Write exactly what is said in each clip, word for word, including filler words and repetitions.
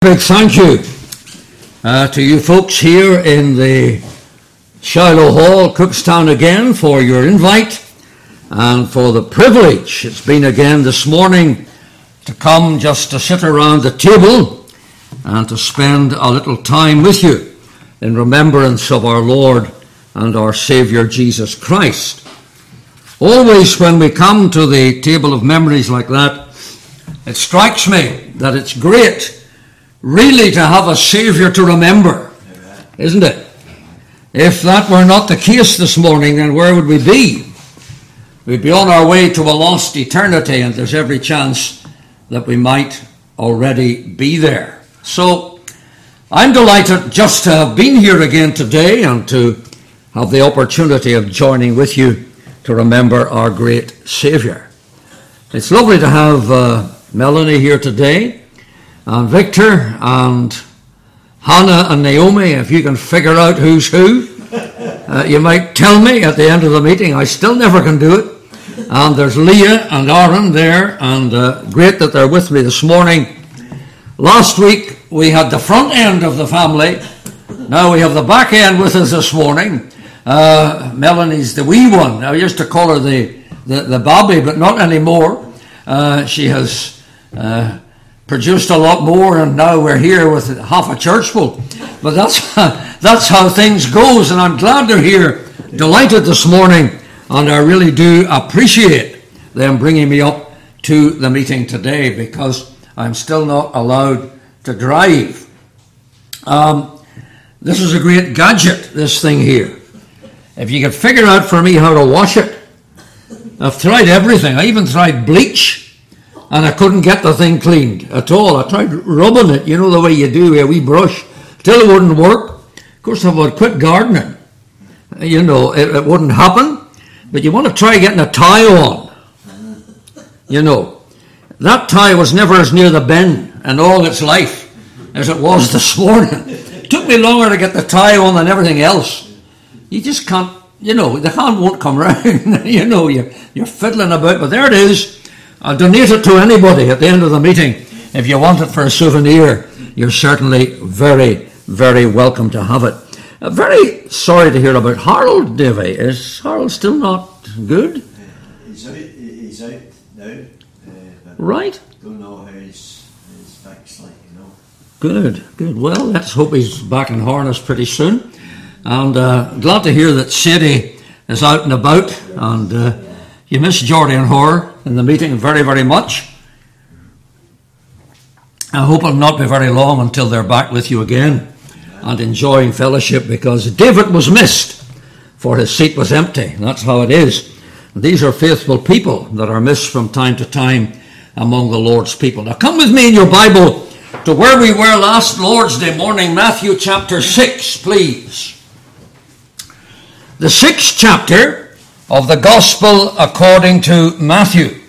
Big thank you uh, to you folks here in the Shiloh Hall, Cookstown, again for your invite and for the privilege it's been again this morning to come just to sit around the table and to spend a little time with you in remembrance of our Lord and our Saviour Jesus Christ. Always when we come to the table of memories like that, it strikes me that it's great really to have a Saviour to remember, isn't it? If that were not the case this morning, then where would we be? We'd be on our way to a lost eternity, and there's every chance that we might already be there. So I'm delighted just to have been here again today and to have the opportunity of joining with you to remember our great Saviour. It's lovely to have uh, Melanie here today, and Victor and Hannah and Naomi. If you can figure out who's who, uh, you might tell me at the end of the meeting. I still never can do it. And there's Leah and Aaron there, and uh, great that they're with me this morning. Last week we had the front end of the family. Now we have the back end with us this morning. Uh, Melanie's the wee one. I used to call her the, the, the Bobby, but not anymore. Uh, she has Uh, produced a lot more, and now we're here with half a church full. But that's that's how things goes, and I'm glad they're here, delighted this morning, and I really do appreciate them bringing me up to the meeting today because I'm still not allowed to drive. Um, this is a great gadget, this thing here. If you could figure out for me how to wash it. I've tried everything. I even tried bleach, and I couldn't get the thing cleaned at all. I tried rubbing it, you know, the way you do with a wee brush, till it wouldn't work. Of course, if I would quit gardening, you know, it, it wouldn't happen. But you want to try getting a tie on. You know, that tie was never as near the bin in all its life as it was this morning. It took me longer to get the tie on than everything else. You just can't, you know, the hand won't come round. You know, you're, you're fiddling about, but there it is. I'll donate it to anybody at the end of the meeting. If you want it for a souvenir, you're certainly very, very welcome to have it. Uh, very sorry to hear about Harold, Davy. Is Harold still not good? Uh, he's out. He's out now. Uh, right. Don't know how his his back's like. You know. Good, good. Well, let's hope he's back in harness pretty soon. And uh, glad to hear that Sadie is out and about. And uh, you miss Geordie and her in the meeting very, very much. I hope it'll not be very long until they're back with you again and enjoying fellowship, because David was missed, for his seat was empty. That's how it is. And these are faithful people that are missed from time to time among the Lord's people. Now come with me in your Bible to where we were last Lord's Day morning, Matthew chapter six, please. The sixth chapter of the Gospel according to Matthew.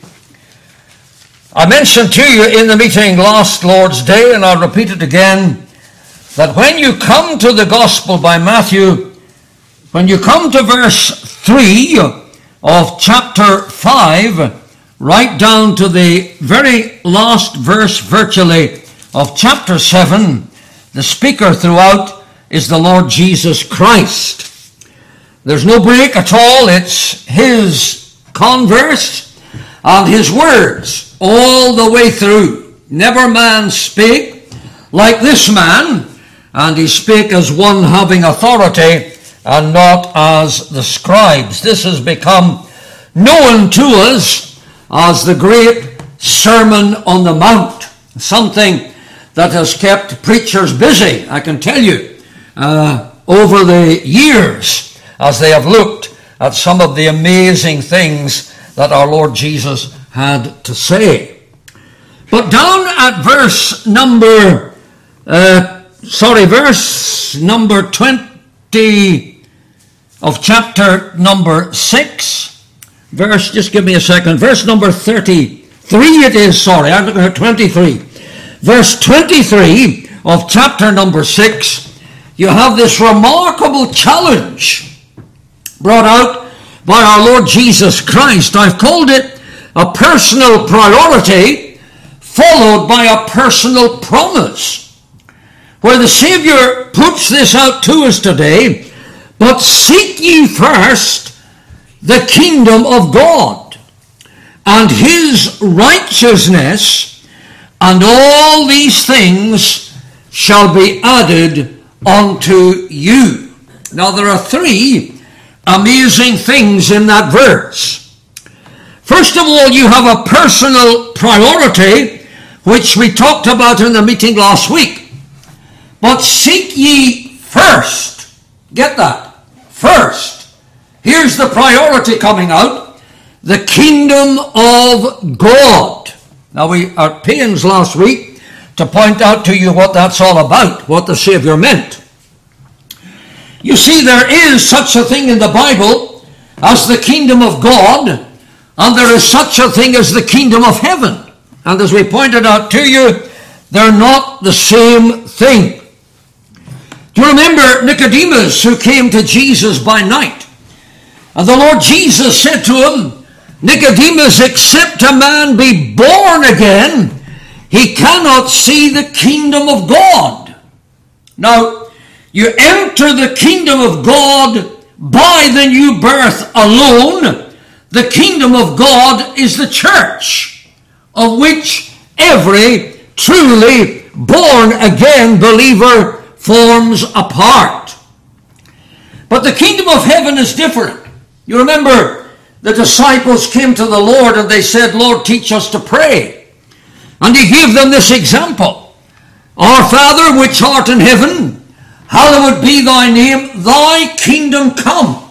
I mentioned to you in the meeting last Lord's Day, and I'll repeat it again, that when you come to the Gospel by Matthew, when you come to verse three of chapter five, right down to the very last verse virtually of chapter seven, the speaker throughout is the Lord Jesus Christ. There's no break at all. It's his converse and his words all the way through. Never man spake like this man, and he spake as one having authority and not as the scribes. This has become known to us as the great Sermon on the Mount, something that has kept preachers busy, I can tell you, uh, over the years, as they have looked at some of the amazing things that our Lord Jesus had to say. But down at verse number, uh, sorry, verse number twenty of chapter number six, verse, just give me a second, verse number thirty-three it is, sorry, I'm looking at twenty-three. Verse twenty-three of chapter number six, you have this remarkable challenge brought out by our Lord Jesus Christ. I've called it a personal priority followed by a personal promise. where the Savior puts this out to us today. But seek ye first the kingdom of God and his righteousness, and all these things shall be added unto you. Now there are three amazing things in that verse. First of all, you have a personal priority, which we talked about in the meeting last week. But seek ye first. Get that? First. Here's the priority coming out. The kingdom of God. Now we are at pains last week to point out to you what that's all about, what the Savior meant. You see, there is such a thing in the Bible as the kingdom of God, and there is such a thing as the kingdom of heaven. And as we pointed out to you, they're not the same thing. Do you remember Nicodemus, who came to Jesus by night? And the Lord Jesus said to him, Nicodemus, except a man be born again, he cannot see the kingdom of God. Now, you enter the kingdom of God by the new birth alone. The kingdom of God is the church, of which every truly born again believer forms a part. But the kingdom of heaven is different. You remember the disciples came to the Lord and they said, Lord, teach us to pray. And he gave them this example. Our Father which art in heaven, hallowed be thy name, thy kingdom come.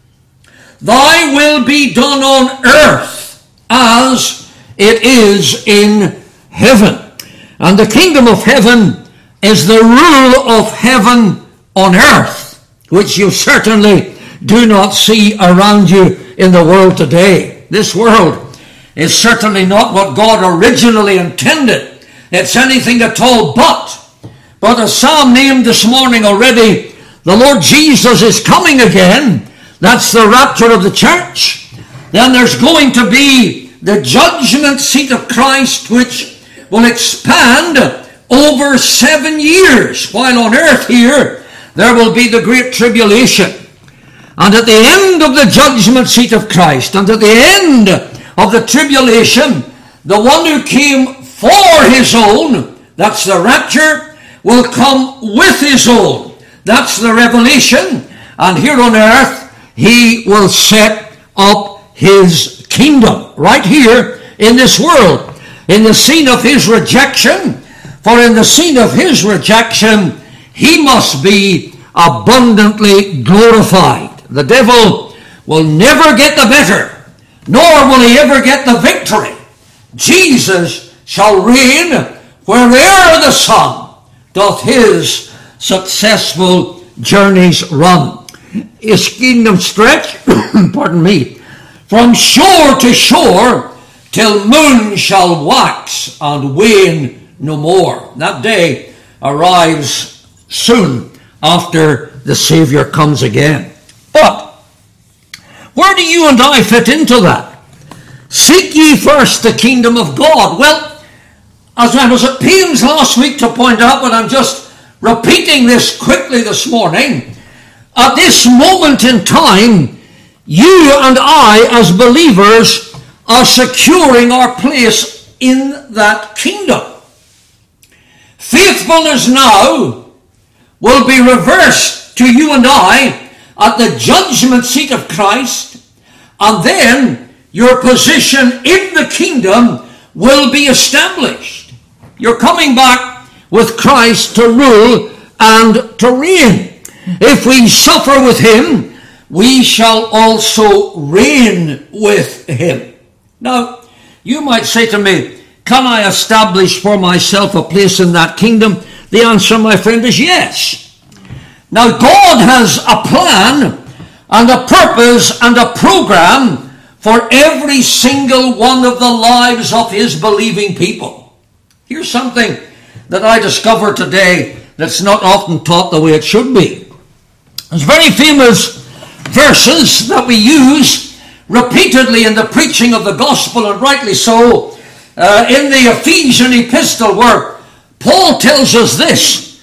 Thy will be done on earth as it is in heaven. And the kingdom of heaven is the rule of heaven on earth, which you certainly do not see around you in the world today. This world is certainly not what God originally intended. It's anything at all but. But as Sam named this morning already, the Lord Jesus is coming again. That's the rapture of the church. Then there's going to be the judgment seat of Christ, which will expand over seven years, while on earth here there will be the great tribulation. And at the end of the judgment seat of Christ, and at the end of the tribulation, the one who came for his own, that's the rapture, will come with his own. That's the revelation. And here on earth, he will set up his kingdom right here in this world, in the scene of his rejection. For in the scene of his rejection, he must be abundantly glorified. The devil will never get the better, nor will he ever get the victory. Jesus shall reign where'er the sun doth his successful journeys run. His kingdom stretch, pardon me, from shore to shore, till moon shall wax and wane no more. That day arrives soon after the Savior comes again. But where do you and I fit into that? Seek ye first the kingdom of God. Well, as I was at pains last week to point out, but I'm just repeating this quickly this morning, at this moment in time, you and I as believers are securing our place in that kingdom. Faithfulness now will be reversed to you and I at the judgment seat of Christ, and then your position in the kingdom will be established. You're coming back with Christ to rule and to reign. If we suffer with him, we shall also reign with him. Now, you might say to me, can I establish for myself a place in that kingdom? The answer, my friend, is yes. Now, God has a plan and a purpose and a program for every single one of the lives of his believing people. Here's something that I discovered today that's not often taught the way it should be. There's very famous verses that we use repeatedly in the preaching of the gospel, and rightly so, uh, in the Ephesian epistle, where Paul tells us this: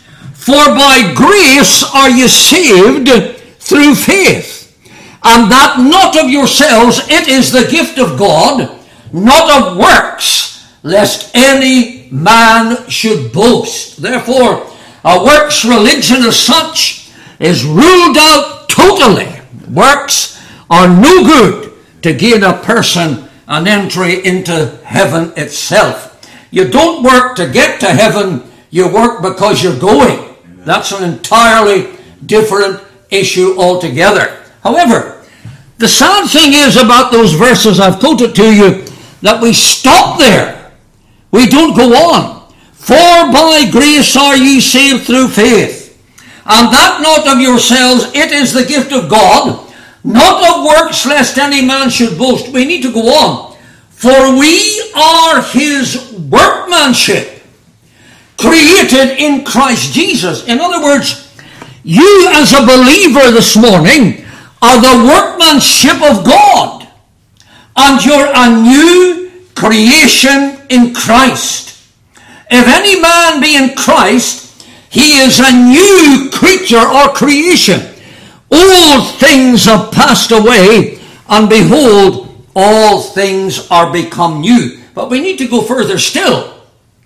For by grace are ye saved through faith, and that not of yourselves, it is the gift of God, not of works, lest any man should boast. Therefore, a works religion as such is ruled out totally. Works are no good to gain a person an entry into heaven itself. You don't work to get to heaven, you work because you're going. That's an entirely different issue altogether. However, the sad thing is about those verses I've quoted to you that we stop there. We don't go on. For by grace are ye saved through faith, and that not of yourselves, it is the gift of God, not of works, lest any man should boast. We need to go on. For we are his workmanship, created in Christ Jesus. In other words, you as a believer this morning are the workmanship of God, and you're a new creation in Christ. If any man be in Christ, he is a new creature or creation. Old things have passed away, and behold, all things are become new. But we need to go further still.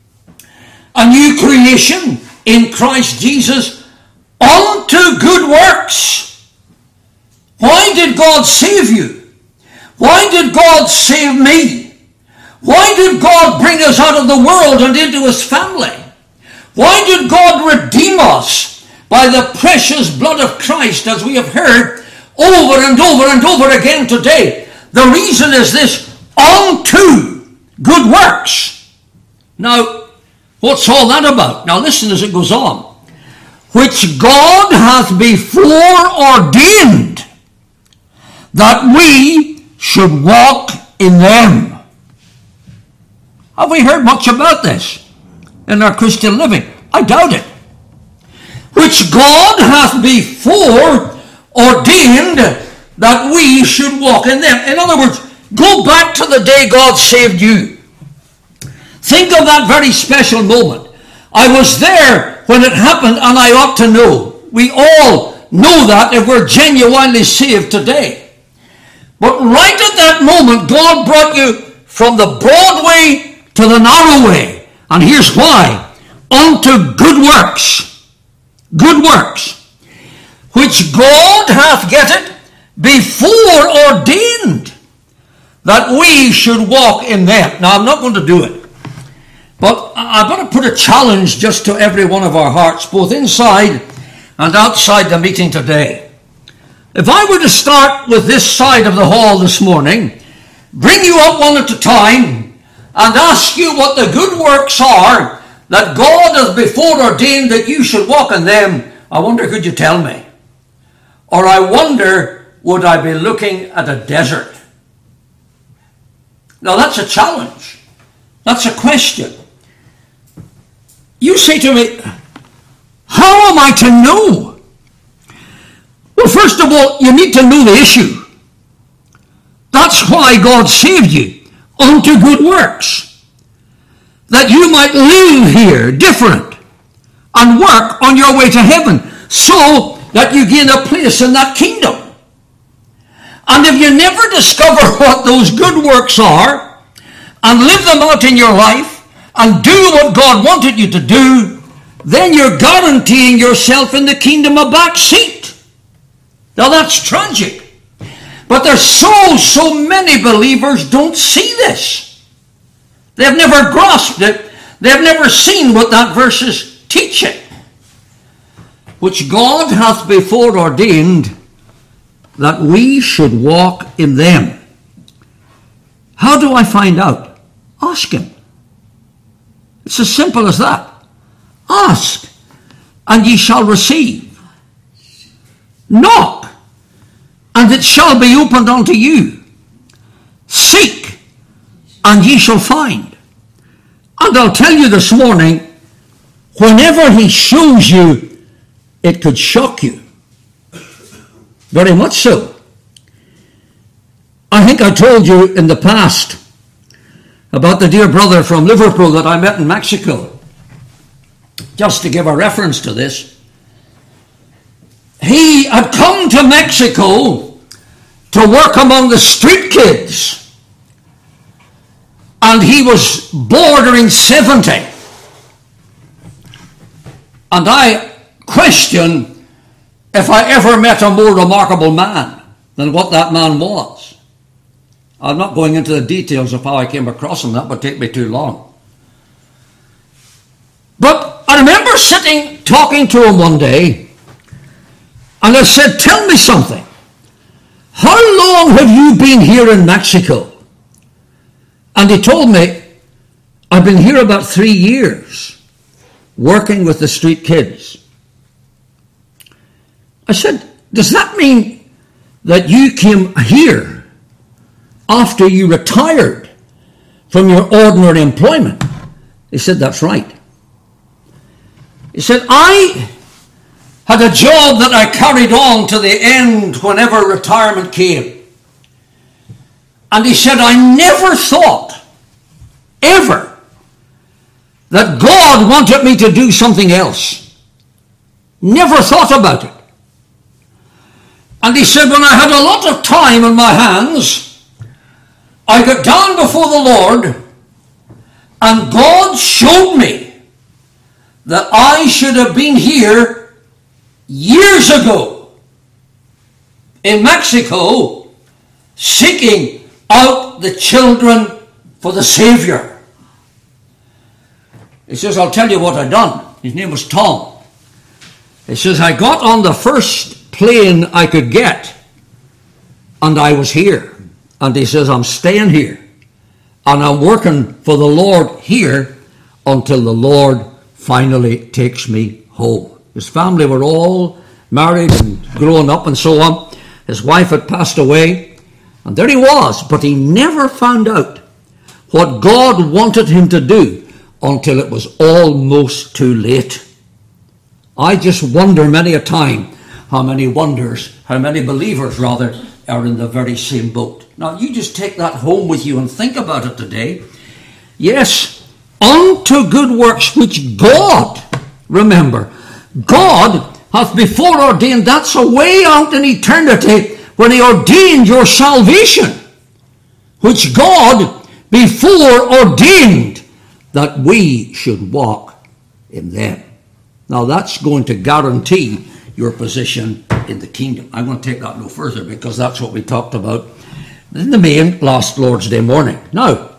A new creation in Christ Jesus unto good works. Why did God save you? Why did God save me? Why did God bring us out of the world and into his family? Why did God redeem us by the precious blood of Christ, as we have heard over and over and over again today? The reason is this: unto good works. Now, what's all that about? Now listen as it goes on. Which God hath before ordained that we should walk in them. Have we heard much about this in our Christian living? I doubt it. Which God hath before ordained that we should walk in them. In other words, go back to the day God saved you. Think of that very special moment. I was there when it happened, and I ought to know. We all know that if we're genuinely saved today. But right at that moment, God brought you from the broad way to the narrow way. And here's why. Unto good works. Good works. Which God hath, get it, before ordained that we should walk in them. Now, I'm not going to do it. But I've got to put a challenge just to every one of our hearts, both inside and outside the meeting today. If I were to start with this side of the hall this morning, bring you up one at a time, and ask you what the good works are that God has before ordained that you should walk in them, I wonder, could you tell me? Or I wonder, would I be looking at a desert? Now that's a challenge. That's a question. You say to me, how am I to know? Well, first of all, you need to know the issue. That's why God saved you. Unto good works, that you might live here different and work on your way to heaven, so that you gain a place in that kingdom. And if you never discover what those good works are and live them out in your life and do what God wanted you to do, then you're guaranteeing yourself in the kingdom a back seat. Now that's tragic. But there's so, so many believers don't see this. They've never grasped it. They've never seen what that verse is teaching. Which God hath before ordained that we should walk in them. How do I find out? Ask him. It's as simple as that. Ask, and ye shall receive. Knock, and it shall be opened unto you. Seek, and ye shall find. And I'll tell you this morning, whenever he shows you, it could shock you. Very much so. I think I told you in the past about the dear brother from Liverpool that I met in Mexico. just to give a reference to this, he had come to Mexico to work among the street kids. And he was bordering seventy. And I question if I ever met a more remarkable man than what that man was. I'm not going into the details of how I came across him. That would take me too long. But I remember sitting talking to him one day, and I said, tell me something. How long have you been here in Mexico? And he told me, I've been here about three years, working with the street kids. I said, does that mean that you came here after you retired from your ordinary employment? He said, that's right. He said, I had a job that I carried on to the end whenever retirement came. And he said, I never thought, ever, that God wanted me to do something else. Never thought about it. And he said, when I had a lot of time on my hands, I got down before the Lord, and God showed me that I should have been here years ago in Mexico seeking out the children for the Savior. He says, I'll tell you what I done. His name was Tom. He says, I got on the first plane I could get, and I was here. And he says, I'm staying here, and I'm working for the Lord here until the Lord finally takes me home. His family were all married and grown up and so on. His wife had passed away. And there he was, but he never found out what God wanted him to do until it was almost too late. I just wonder many a time how many wonders, how many believers rather, are in the very same boat. Now you just take that home with you and think about it today. Yes, unto good works which God, remember, God hath before ordained. That's a way out in eternity when he ordained your salvation, which God before ordained that we should walk in them. Now that's going to guarantee your position in the kingdom. I'm going to take that no further because that's what we talked about in the main last Lord's Day morning. Now,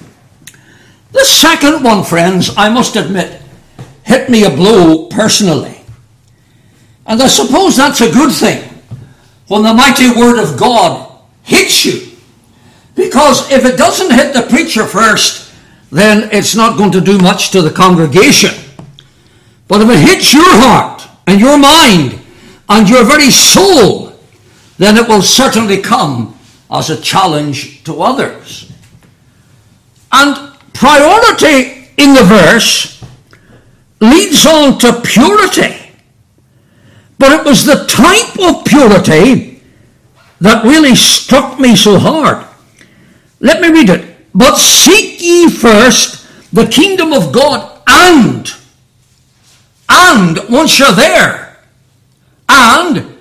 the second one, friends, I must admit, hit me a blow personally. And I suppose that's a good thing when the mighty word of God hits you. Because if it doesn't hit the preacher first, then it's not going to do much to the congregation. But if it hits your heart and your mind and your very soul, then it will certainly come as a challenge to others. And priority in the verse leads on to purity. But it was the type of purity that really struck me so hard. Let me read it. But seek ye first the kingdom of God, and, and once you're there, and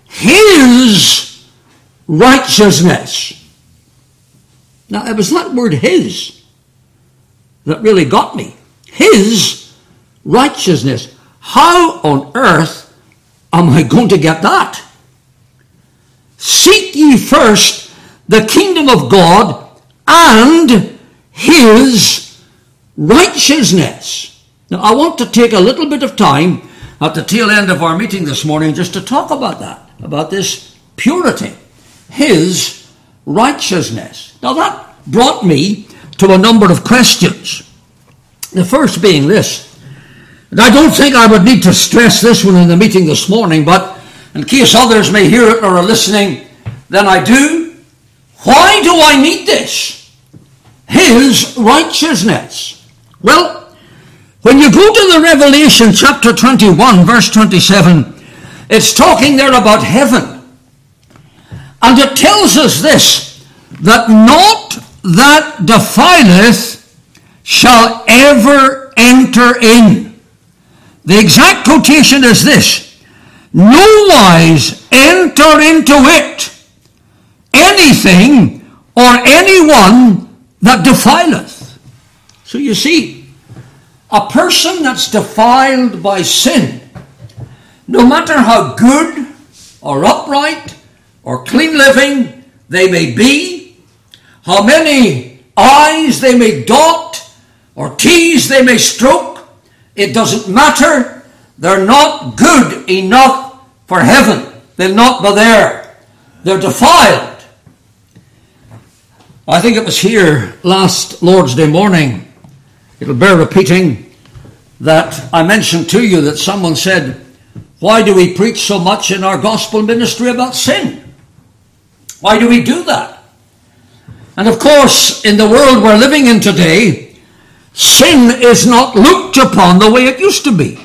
his righteousness. Now, it was that word his that really got me. His righteousness. How on earth am I going to get that? Seek ye first the kingdom of God and his righteousness. Now, I want to take a little bit of time at the tail end of our meeting this morning just to talk about that, about this purity, his righteousness. Now, that brought me to a number of questions. The first being this. And I don't think I would need to stress this one in the meeting this morning, but in case others may hear it or are listening, then I do. Why do I need this? His righteousness. Well, when you go to the Revelation chapter twenty-one, verse twenty-seven, it's talking there about heaven. And it tells us this, that naught that defileth shall ever enter in. The exact quotation is this: no wise enter into it anything or anyone that defileth. So you see, a person that's defiled by sin, no matter how good or upright or clean living they may be, how many I's they may dot or T's they may stroke, it doesn't matter. They're not good enough for heaven. They'll not be there. They're defiled. I think it was here last Lord's Day morning, it'll bear repeating, that I mentioned to you that someone said, why do we preach so much in our gospel ministry about sin? Why do we do that? And of course, in the world we're living in today, sin is not looked upon the way it used to be.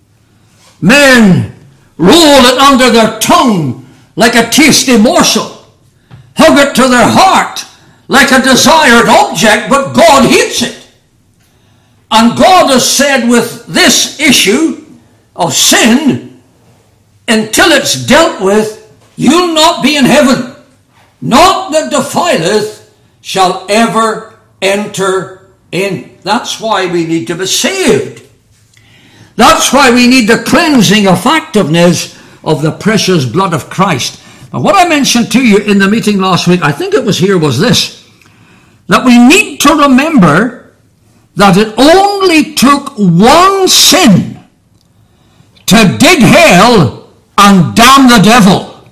Men roll it under their tongue like a tasty morsel, hug it to their heart like a desired object, but God hates it. And God has said with this issue of sin, until it's dealt with, you'll not be in heaven. Not that defileth shall ever enter in. That's why we need to be saved. That's why we need the cleansing effectiveness of the precious blood of Christ. Now, what I mentioned to you in the meeting last week, I think it was here, was this: that we need to remember that it only took one sin to dig hell and damn the devil.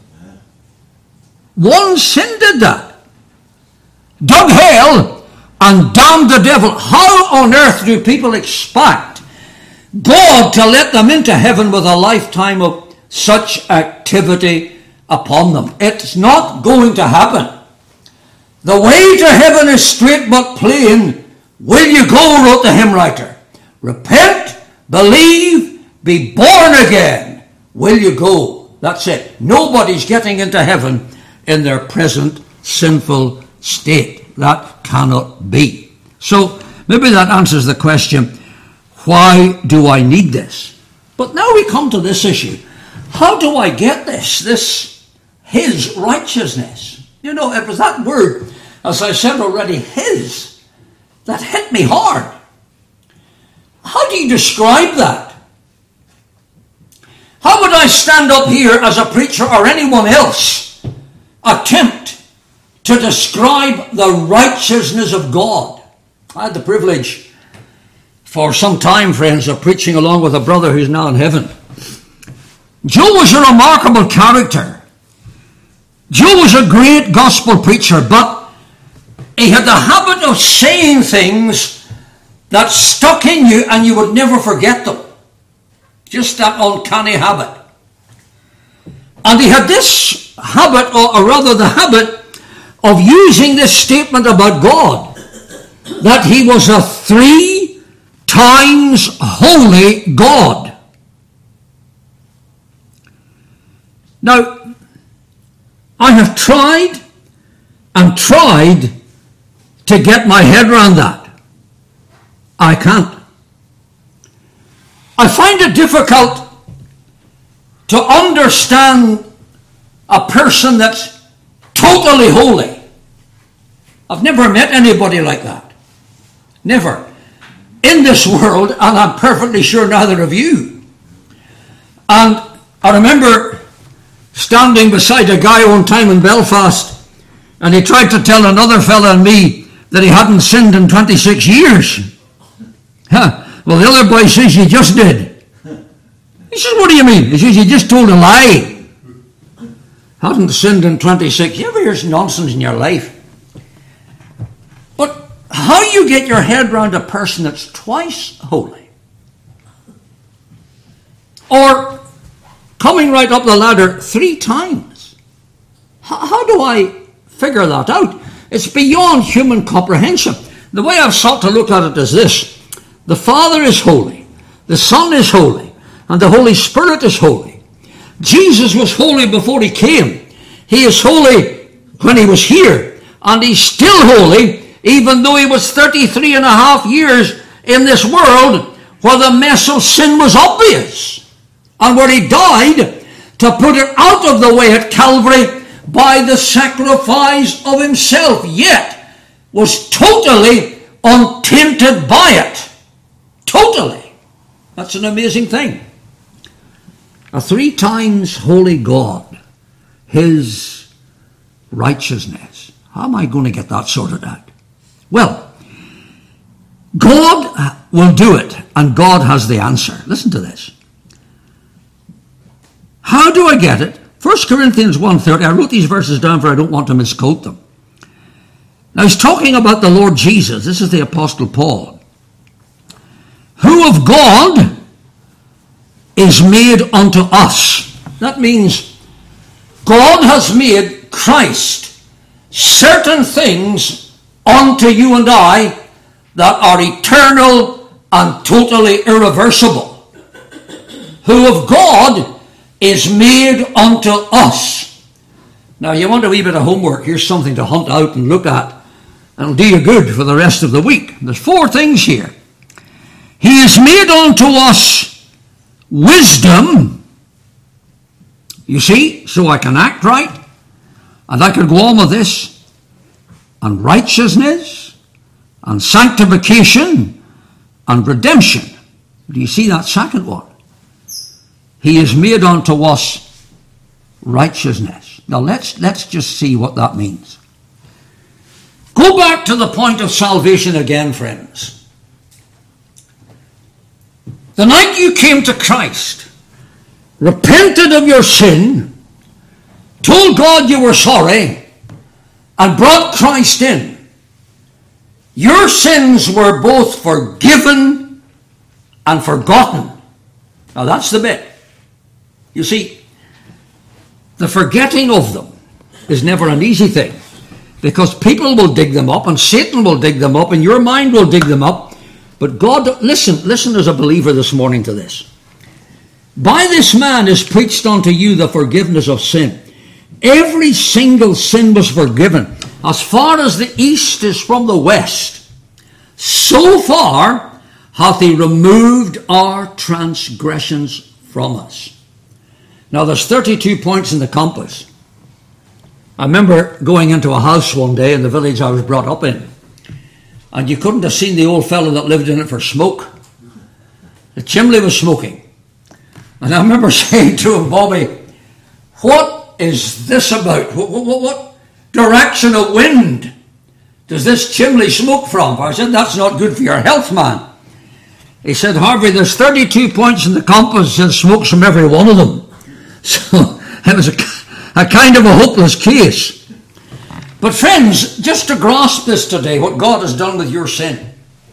One sin did that. Dug hell and damned the devil. How on earth do people expect God to let them into heaven with a lifetime of such activity upon them? It's not going to happen. The way to heaven is straight but plain. Will you go, wrote the hymn writer. Repent, believe, be born again. Will you go? That's it. Nobody's getting into heaven in their present sinful state. That cannot be. So maybe that answers the question, why do I need this? But now we come to this issue. How do I get this? This his righteousness. You know, it was that word, as I said already, his, that hit me hard. How do you describe that? How would I stand up here as a preacher or anyone else attempt to describe the righteousness of God? I had the privilege for some time, friends, of preaching along with a brother who's now in heaven. Joe was a remarkable character. Joe was a great gospel preacher, but he had the habit of saying things that stuck in you and you would never forget them. Just that uncanny habit. And he had this habit, or rather the habit, of using this statement about God, that he was a three times holy God. Now, I have tried and tried to get my head around that. I can't. I find it difficult to understand a person that's totally holy. I've never met anybody like that. Never. In this world, and I'm perfectly sure neither of you. And I remember standing beside a guy one time in Belfast, and he tried to tell another fella and me that he hadn't sinned in twenty-six years. Huh. Well, the other boy says, you just did. He says, what do you mean? He says, you just told a lie. Hadn't sinned in twenty-six. You ever hear some nonsense in your life? But how you get your head around a person that's twice holy? Or coming right up the ladder three times? How, how do I figure that out? It's beyond human comprehension. The way I've sought to look at it is this. The Father is holy, the Son is holy, and the Holy Spirit is holy. Jesus was holy before he came. He is holy when he was here, and he's still holy even though he was thirty-three and a half years in this world where the mess of sin was obvious, and where he died to put it out of the way at Calvary by the sacrifice of himself, yet was totally untainted by it. Totally. That's an amazing thing. A three times holy God, his righteousness. How am I going to get that sorted out? Well, God will do it, and God has the answer. Listen to this. How do I get it? First Corinthians one thirty. I wrote these verses down for I don't want to misquote them. Now he's talking about the Lord Jesus. This is the Apostle Paul. Who of God is made unto us. That means God has made Christ certain things unto you and I that are eternal and totally irreversible. Who of God is made unto us. Now you want a wee bit of homework. Here's something to hunt out and look at. It'll do you good for the rest of the week. There's four things here. He is made unto us wisdom, you see, so I can act right, and I could go on with this, and righteousness, and sanctification, and redemption. Do you see that second one? He is made unto us righteousness. Now let's, let's just see what that means. Go back to the point of salvation again, friends. The night you came to Christ, repented of your sin, told God you were sorry, and brought Christ in, your sins were both forgiven and forgotten. Now that's the bit. You see, the forgetting of them is never an easy thing, because people will dig them up, and Satan will dig them up, and your mind will dig them up. But God, listen, listen as a believer this morning to this. By this man is preached unto you the forgiveness of sin. Every single sin was forgiven. As far as the east is from the west, so far hath he removed our transgressions from us. Now there's thirty-two points in the compass. I remember going into a house one day in the village I was brought up in. And you couldn't have seen the old fellow that lived in it for smoke. The chimney was smoking. And I remember saying to him, Bobby, what is this about? What, what, what direction of wind does this chimney smoke from? I said, that's not good for your health, man. He said, Harvey, there's thirty-two points in the compass and smokes from every one of them. So it was a, a kind of a hopeless case. But friends, just to grasp this today, what God has done with your sin.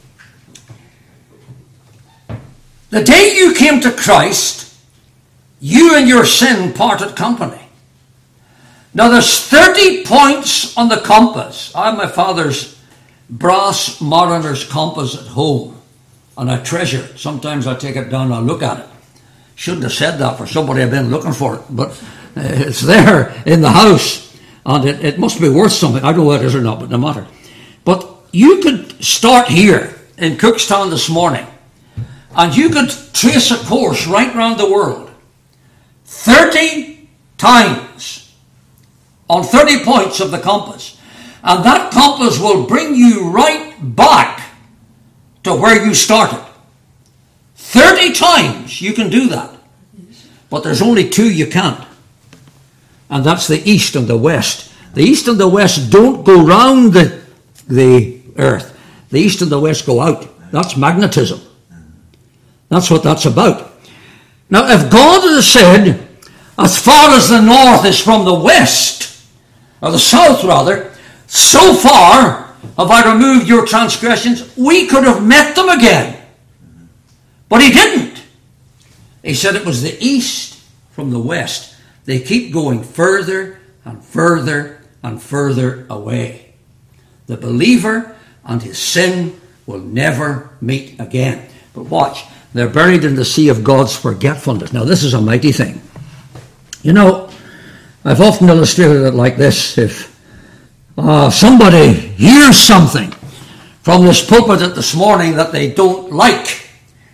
The day you came to Christ, you and your sin parted company. Now there's thirty points on the compass. I have my father's brass mariner's compass at home, and I treasure it. Sometimes I take it down and I look at it. Shouldn't have said that, for somebody I've been looking for it, but it's there in the house. And it, it must be worth something. I don't know whether it is or not, but no matter. But you could start here in Cookstown this morning, and you could trace a course right around the world. thirty times on thirty points of the compass. And that compass will bring you right back to where you started. thirty times you can do that. But there's only two you can't. And that's the east and the west. The east and the west don't go round the, the earth. The east and the west go out. That's magnetism. That's what that's about. Now, if God had said, as far as the north is from the west, or the south rather, so far have I removed your transgressions, we could have met them again. But he didn't. He said it was the east from the west. They keep going further and further and further away. The believer and his sin will never meet again. But watch, they're buried in the sea of God's forgetfulness. Now this is a mighty thing. You know, I've often illustrated it like this. If uh, somebody hears something from this pulpit this morning that they don't like,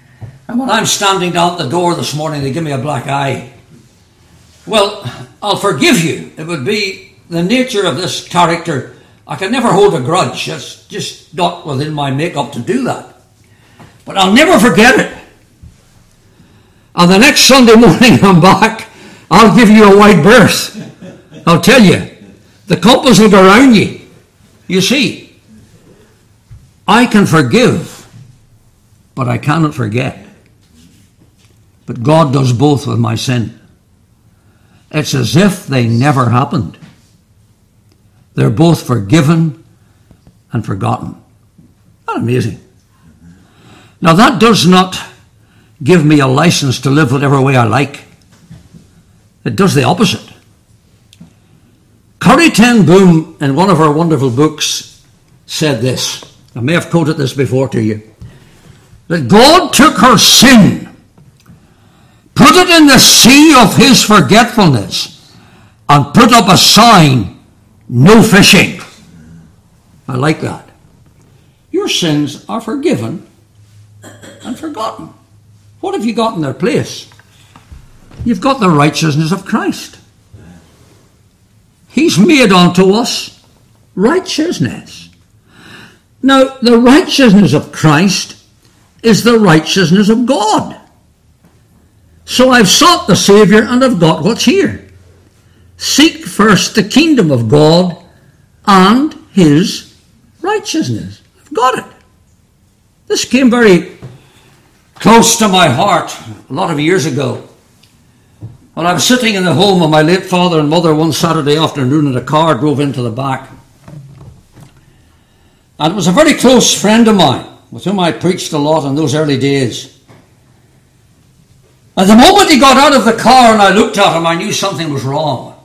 And when I'm standing down at the door this morning, they give me a black eye. Well, I'll forgive you. It would be the nature of this character. I can never hold a grudge. That's just not within my makeup to do that. But I'll never forget it. And the next Sunday morning I'm back, I'll give you a wide berth. I'll tell you. The compass will go around you. You see, I can forgive, but I cannot forget. But God does both with my sin. It's as if they never happened. They're both forgiven and forgotten. Isn't that amazing? Now that does not give me a license to live whatever way I like. It does the opposite. Corrie ten Boom, in one of her wonderful books, said this. I may have quoted this before to you. That God took her sin, put it in the sea of his forgetfulness, and put up a sign, no fishing. I like that. Your sins are forgiven and forgotten. What have you got in their place? You've got the righteousness of Christ. He's made unto us righteousness. Now, the righteousness of Christ is the righteousness of God. So I've sought the Saviour and I've got what's here. Seek first the kingdom of God and his righteousness. I've got it. This came very close to my heart a lot of years ago. When I was sitting in the home of my late father and mother one Saturday afternoon and a car drove into the back. And it was a very close friend of mine with whom I preached a lot in those early days. And the moment he got out of the car and I looked at him, I knew something was wrong.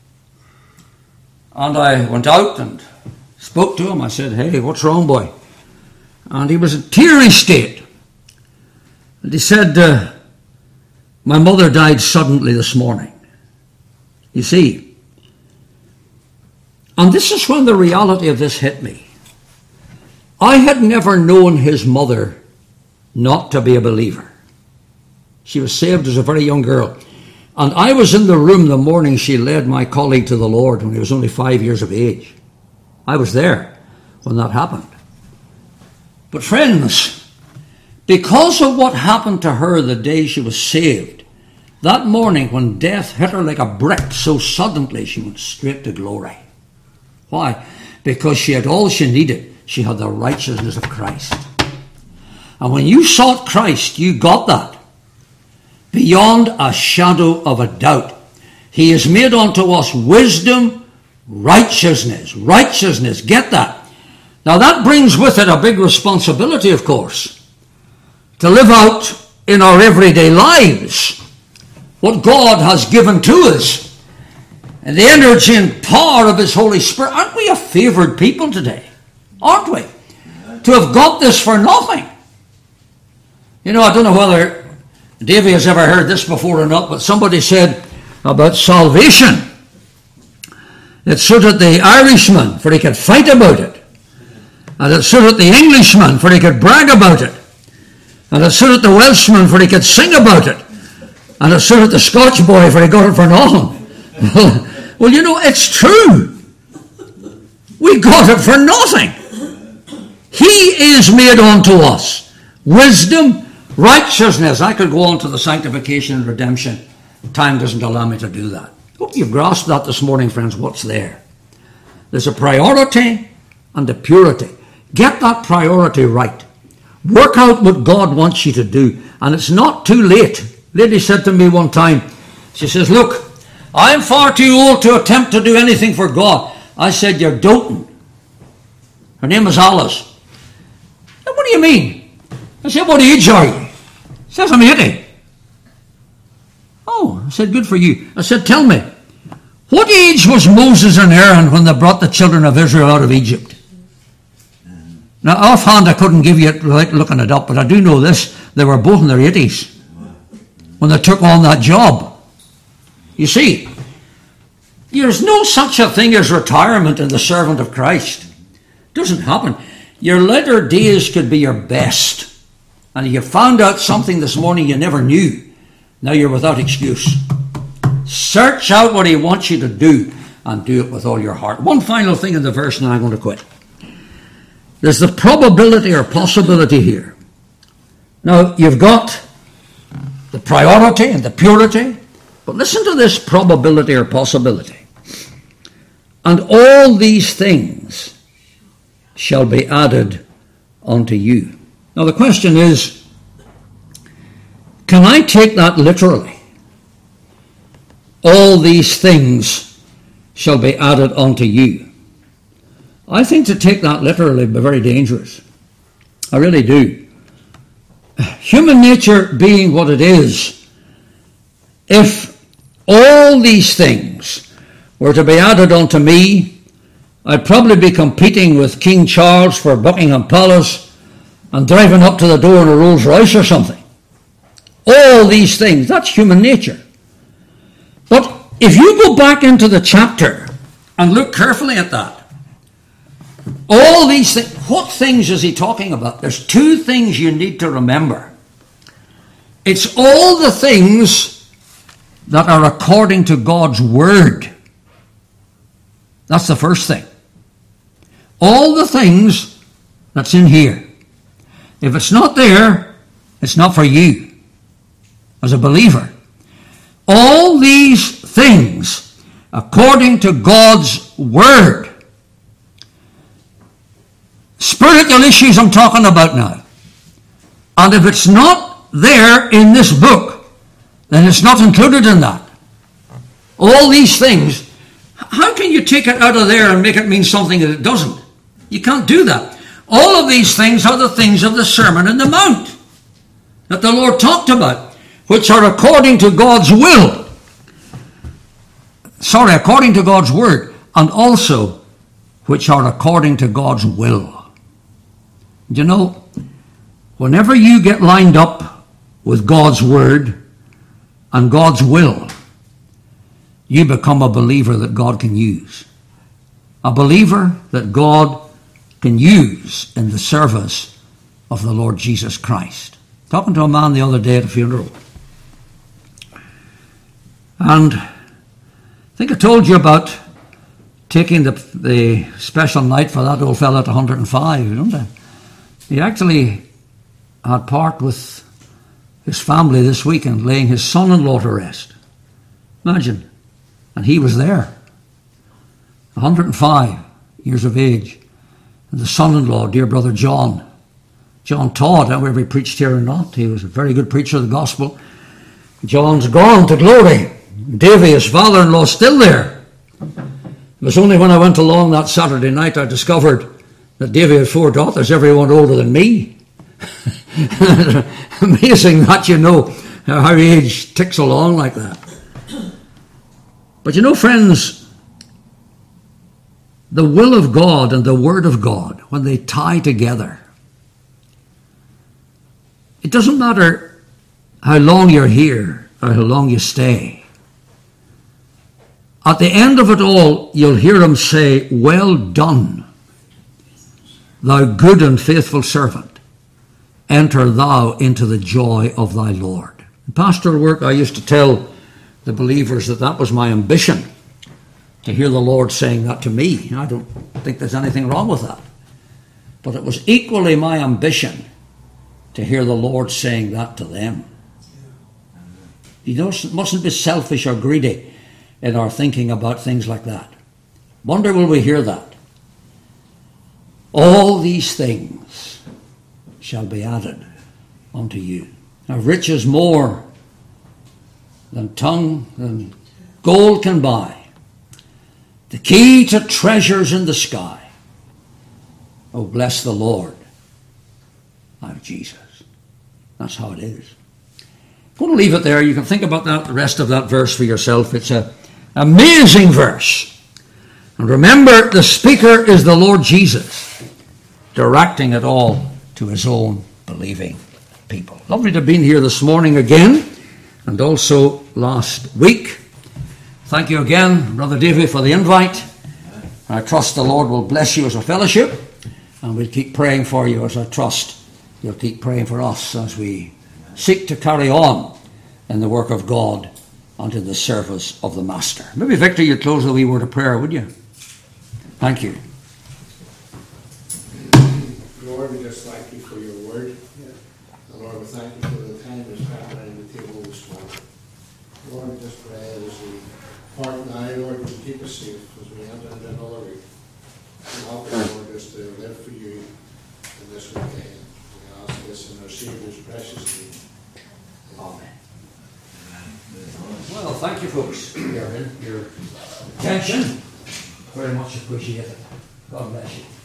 And I went out and spoke to him. I said, "Hey, what's wrong, boy?" And he was in a teary state. And he said, uh, "My mother died suddenly this morning." You see, and this is when the reality of this hit me. I had never known his mother not to be a believer. She was saved as a very young girl. And I was in the room the morning she led my colleague to the Lord when he was only five years of age. I was there when that happened. But friends, because of what happened to her the day she was saved, that morning when death hit her like a brick so suddenly, she went straight to glory. Why? Because she had all she needed. She had the righteousness of Christ. And when you sought Christ, you got that. Beyond a shadow of a doubt. He has made unto us wisdom, righteousness. Righteousness. Get that. Now that brings with it a big responsibility, of course, to live out in our everyday lives what God has given to us and the energy and power of his Holy Spirit. Aren't we a favoured people today? Aren't we? To have got this for nothing. You know, I don't know whether Davy has ever heard this before or not, but somebody said about salvation, it suited the Irishman, for he could fight about it. And it suited the Englishman, for he could brag about it. And it suited the Welshman, for he could sing about it. And it suited the Scotch boy, for he got it for nothing. Well, you know, it's true. We got it for nothing. He is made unto us wisdom, righteousness. I could go on to the sanctification and redemption. Time doesn't allow me to do that. Hope you've grasped that this morning, friends, what's there. There's a priority and a purity. Get that priority right. Work out what God wants you to do. And it's not too late. Lady said to me one time, she says, "Look, I'm far too old to attempt to do anything for God." I said, "You're doting." Her name was Alice. "And what do you mean?" I said, "What age are you?" She says, "I'm eighty. "Oh," I said, "good for you." I said, "Tell me, what age was Moses and Aaron when they brought the children of Israel out of Egypt?" Now, offhand, I couldn't give you it without looking it up, but I do know this. They were both in their eighties when they took on that job. You see, there's no such a thing as retirement in the servant of Christ. It doesn't happen. Your latter days could be your best. and you found out something this morning you never knew, now you're without excuse. Search out what he wants you to do and do it with all your heart. One final thing in the verse, and I'm going to quit. There's the probability or possibility here. Now, you've got the priority and the purity, but listen to this probability or possibility. And all these things shall be added unto you. Now, the question is, can I take that literally? All these things shall be added unto you. I think to take that literally would be very dangerous. I really do. Human nature being what it is, if all these things were to be added unto me, I'd probably be competing with King Charles for Buckingham Palace and driving up to the door in a Rolls Royce or something. All these things, that's human nature. But if you go back into the chapter and look carefully at that, all these things, what things is he talking about? There's two things you need to remember. It's all the things that are according to God's word. That's the first thing. All the things that's in here. If it's not there, it's not for you as a believer. All these things according to God's word. Spiritual issues I'm talking about now. And if it's not there in this book, then it's not included in that. All these things, how can you take it out of there and make it mean something that it doesn't? You can't do that. All of these things are the things of the Sermon on the Mount that the Lord talked about, which are according to God's will. Sorry, according to God's word, and also which are according to God's will. You know, whenever you get lined up with God's word and God's will, you become a believer that God can use. A believer that God can use in the service of the Lord Jesus Christ. Talking to a man the other day at a funeral. And I think I told you about taking the, the special night for that old fella at one hundred and five, don't I? He actually had part with his family this weekend, laying his son-in-law to rest. Imagine. And he was there. one hundred and five years of age. And the son-in-law, dear brother John. John Todd, whether he preached here or not, he was a very good preacher of the gospel. John's gone to glory. Davy, his father-in-law, is still there. It was only when I went along that Saturday night I discovered that Davy had four daughters, everyone older than me. Amazing that, you know, how age ticks along like that. But you know, friends, the will of God and the word of God, when they tie together, it doesn't matter how long you're here or how long you stay. At the end of it all, you'll hear him say, "Well done, thou good and faithful servant. Enter thou into the joy of thy Lord." In pastoral work, I used to tell the believers that that was my ambition, to hear the Lord saying that to me. I don't think there's anything wrong with that. But it was equally my ambition to hear the Lord saying that to them. You don't, mustn't be selfish or greedy in our thinking about things like that. Wonder will we hear that? All these things shall be added unto you. Now riches more than tongue, than gold can buy. The key to treasures in the sky. Oh, bless the Lord, I have Jesus. That's how it is. I'm going to leave it there. You can think about that, the rest of that verse for yourself. It's an amazing verse. And remember, the speaker is the Lord Jesus, directing it all to his own believing people. Lovely to have been here this morning again, and also last week. Thank you again, Brother Davy, for the invite. I trust the Lord will bless you as a fellowship, and we'll keep praying for you, as I trust you'll keep praying for us as we seek to carry on in the work of God unto the service of the Master. Maybe, Victor, you'd close with a wee word of prayer, would you? Thank you. Lord, we just thank you for your word. And Lord, we thank you for the time we spent around the table this morning. Lord, we just pray as we part now, Lord, to keep us safe as we enter into another week. And help us, Lord, just to live for you in this weekend. We ask this in our Saviour's precious name. Amen. Well, thank you, folks, for your, your attention. Very much appreciated. God bless you.